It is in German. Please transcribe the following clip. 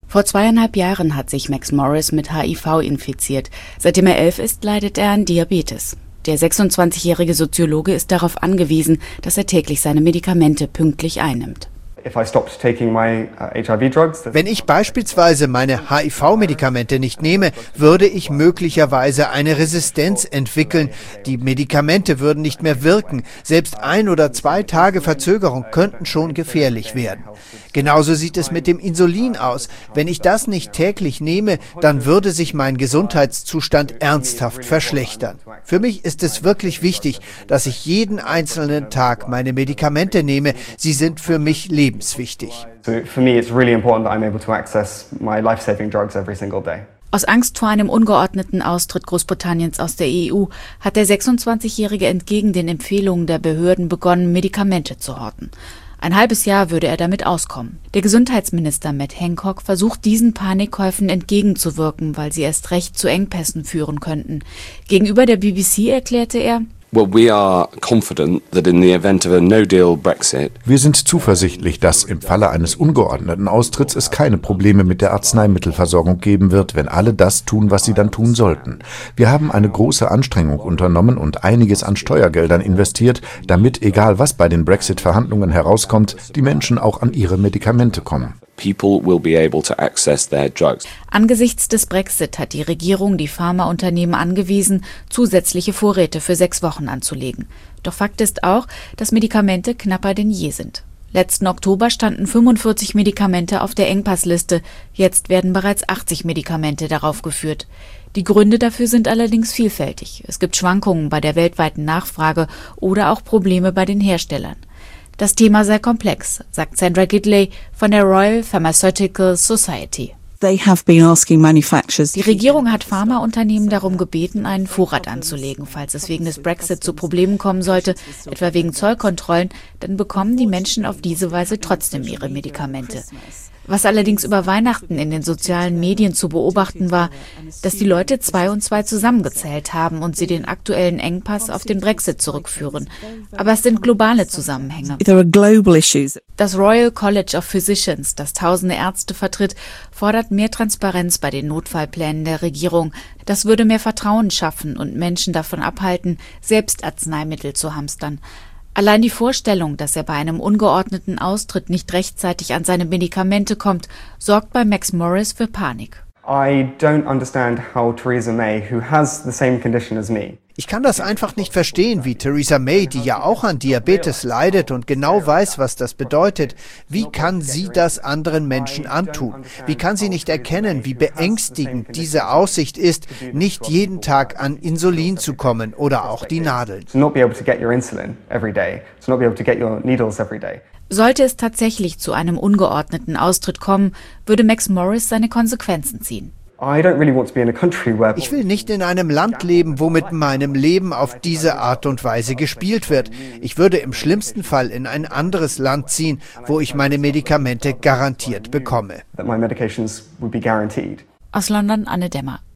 Vor 2,5 Jahren hat sich Max Morris mit HIV infiziert. Seitdem er 11 ist, leidet er an Diabetes. Der 26-jährige Soziologe ist darauf angewiesen, dass er täglich seine Medikamente pünktlich einnimmt. Wenn ich beispielsweise meine HIV-Medikamente nicht nehme, würde ich möglicherweise eine Resistenz entwickeln. Die Medikamente würden nicht mehr wirken. Selbst 1 oder 2 Tage Verzögerung könnten schon gefährlich werden. Genauso sieht es mit dem Insulin aus. Wenn ich das nicht täglich nehme, dann würde sich mein Gesundheitszustand ernsthaft verschlechtern. Für mich ist es wirklich wichtig, dass ich jeden einzelnen Tag meine Medikamente nehme. Sie sind für mich lebenswichtig. Aus Angst vor einem ungeordneten Austritt Großbritanniens aus der EU hat der 26-Jährige entgegen den Empfehlungen der Behörden begonnen, Medikamente zu horten. Ein halbes Jahr würde er damit auskommen. Der Gesundheitsminister Matt Hancock versucht, diesen Panikkäufen entgegenzuwirken, weil sie erst recht zu Engpässen führen könnten. Gegenüber der BBC erklärte er: Wir sind zuversichtlich, dass im Falle eines ungeordneten Austritts es keine Probleme mit der Arzneimittelversorgung geben wird, wenn alle das tun, was sie dann tun sollten. Wir haben eine große Anstrengung unternommen und einiges an Steuergeldern investiert, damit, egal was bei den Brexit-Verhandlungen herauskommt, die Menschen auch an ihre Medikamente kommen. Angesichts des Brexit hat die Regierung die Pharmaunternehmen angewiesen, zusätzliche Vorräte für 6 Wochen anzulegen. Doch Fakt ist auch, dass Medikamente knapper denn je sind. Letzten Oktober standen 45 Medikamente auf der Engpassliste, jetzt werden bereits 80 Medikamente darauf geführt. Die Gründe dafür sind allerdings vielfältig. Es gibt Schwankungen bei der weltweiten Nachfrage oder auch Probleme bei den Herstellern. Das Thema sei komplex, sagt Sandra Gidley von der Royal Pharmaceutical Society. Die Regierung hat Pharmaunternehmen darum gebeten, einen Vorrat anzulegen, falls es wegen des Brexit zu Problemen kommen sollte, etwa wegen Zollkontrollen, dann bekommen die Menschen auf diese Weise trotzdem ihre Medikamente. Was allerdings über Weihnachten in den sozialen Medien zu beobachten war, dass die Leute 2 und 2 zusammengezählt haben und sie den aktuellen Engpass auf den Brexit zurückführen. Aber es sind globale Zusammenhänge. Das Royal College of Physicians, das tausende Ärzte vertritt, fordert mehr Transparenz bei den Notfallplänen der Regierung. Das würde mehr Vertrauen schaffen und Menschen davon abhalten, selbst Arzneimittel zu hamstern. Allein die Vorstellung, dass er bei einem ungeordneten Austritt nicht rechtzeitig an seine Medikamente kommt, sorgt bei Max Morris für Panik. Ich kann das einfach nicht verstehen, wie Theresa May, die ja auch an Diabetes leidet und genau weiß, was das bedeutet. Wie kann sie das anderen Menschen antun? Wie kann sie nicht erkennen, wie beängstigend diese Aussicht ist, nicht jeden Tag an Insulin zu kommen oder auch die Nadeln? Sollte es tatsächlich zu einem ungeordneten Austritt kommen, würde Max Morris seine Konsequenzen ziehen. Ich will nicht in einem Land leben, wo mit meinem Leben auf diese Art und Weise gespielt wird. Ich würde im schlimmsten Fall in ein anderes Land ziehen, wo ich meine Medikamente garantiert bekomme. Aus London, Anne Dämmer.